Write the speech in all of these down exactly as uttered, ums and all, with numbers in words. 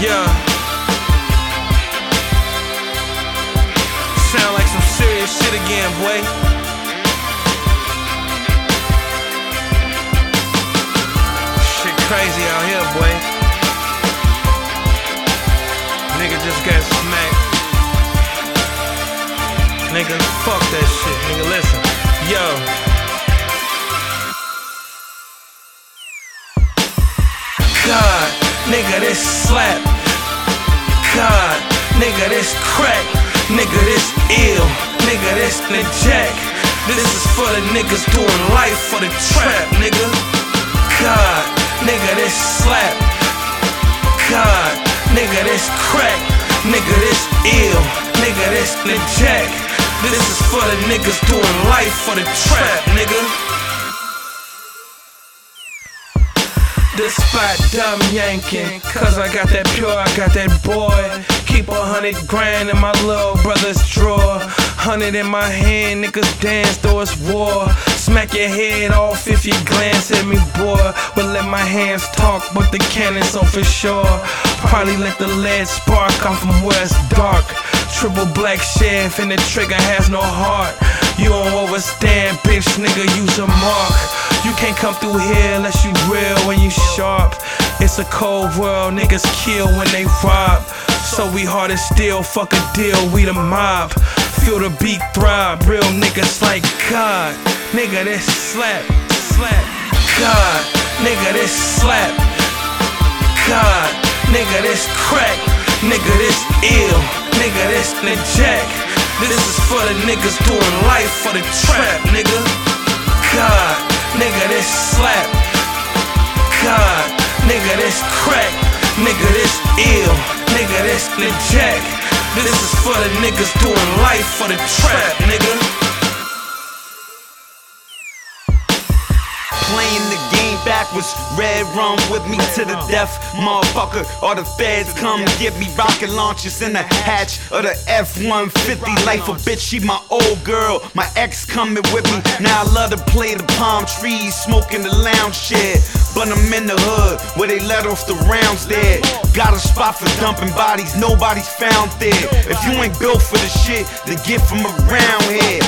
Yeah. Sound like some serious shit again, boy. Shit crazy out here, boy. Nigga just got smacked. Nigga, fuck that shit. Nigga, listen. Yo. God, nigga, this slap. God, nigga, this crack. Nigga, this ill. Nigga, this the jack. This is for the niggas doing life for the trap, nigga. God, nigga, this slap. God, nigga, this crack. Nigga, this ill. Nigga, this the jack. This is for the niggas doing life for the trap, nigga. This spot dumb yanking, cause I got that pure, I got that boy. Keep a hundred grand in my little brother's drawer. Hundred in my hand, niggas dance though it's war. Smack your head off if you glance at me, boy. But let my hands talk, but the cannon's on for sure. Probably let the lead spark, I'm from where it's dark. Triple black chef and the trigger has no heart. You don't overstand, bitch, nigga, use a mark. You can't come through here unless you real when you sharp. It's a cold world, niggas kill when they rob. So we hard as steel, fuck a deal, we the mob. Feel the beat throb, real niggas like God. Nigga, this slap, slap. God, nigga, this slap. God, nigga, this crack. Nigga, this ill. Nigga, this the jack. This is for the niggas doing life for the trap, nigga. God, nigga, this slap. God, nigga, this crack. Nigga, this ill. Nigga, this the jack. This is for the niggas doing life for the trap, nigga. Playing the game backwards, red rum with me to the death, motherfucker. Or the feds come get me, rocket launchers in the hatch of the F one fifty. Life a bitch, she my old girl, my ex coming with me. Now I love to play the palm trees, smoking the lounge shed. But I'm in the hood where they let off the rounds there. Got a spot for dumping bodies, nobody's found there. If you ain't built for the shit, then get from around here.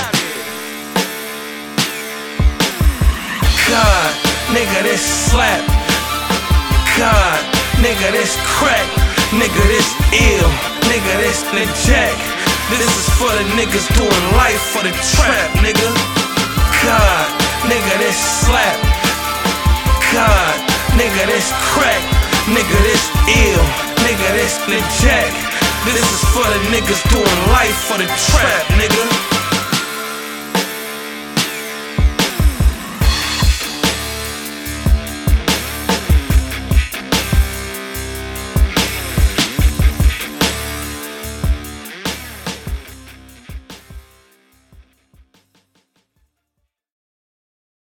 God, nigga, this slap. God, nigga, this crack. Nigga, this ill. Nigga, this the jack. This is for the niggas doing life for the trap, nigga. God, nigga, this slap. God, nigga, this crack. Nigga, this ill. Nigga, this the jack. This is for the niggas doing life for the trap, nigga.